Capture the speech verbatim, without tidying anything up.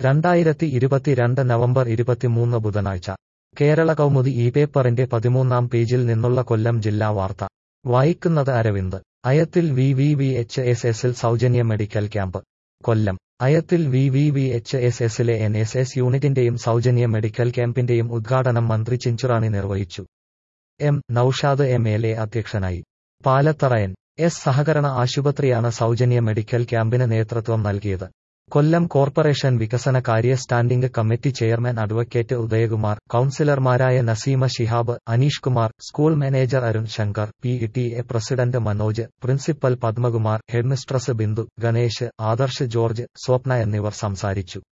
രണ്ടായിരത്തി ഇരുപത്തിരണ്ട് നവംബർ ഇരുപത്തിമൂന്ന് ബുധനാഴ്ച കേരള കൗമുദി ഈ പേപ്പറിന്റെ പതിമൂന്നാം പേജിൽ നിന്നുള്ള കൊല്ലം ജില്ലാ വാർത്ത വായിക്കുന്നത് Aravind. Ayathil V V V H S എസിൽ സൗജന്യ medical camp. Kollam. Ayathil V V V H S എസിലെ എൻ എസ് എസ് യൂണിറ്റിന്റെയും സൗജന്യ മെഡിക്കൽ ക്യാമ്പിന്റെയും ഉദ്ഘാടനം മന്ത്രി ചിഞ്ചുറാണി നിർവഹിച്ചു. M Noushad M L A അധ്യക്ഷനായി. പാലത്തറ എൻ എസ് സഹകരണ ആശുപത്രിയാണ് സൗജന്യ മെഡിക്കൽ ക്യാമ്പിന് നേതൃത്വം നൽകിയത്. കൊല്ലം കോർപ്പറേഷൻ വികസന കാര്യ standing committee chairman advocate Udayakumar, കൌൺസിലർമാരായ Naseema Shihab, Aneesh Kumar, school manager Arun Shankar, P T A president Manoj, principal Padmakumar, headmistress Bindu, Ganesh, Adarsh George, Swapna എന്നിവർ സംസാരിച്ചു.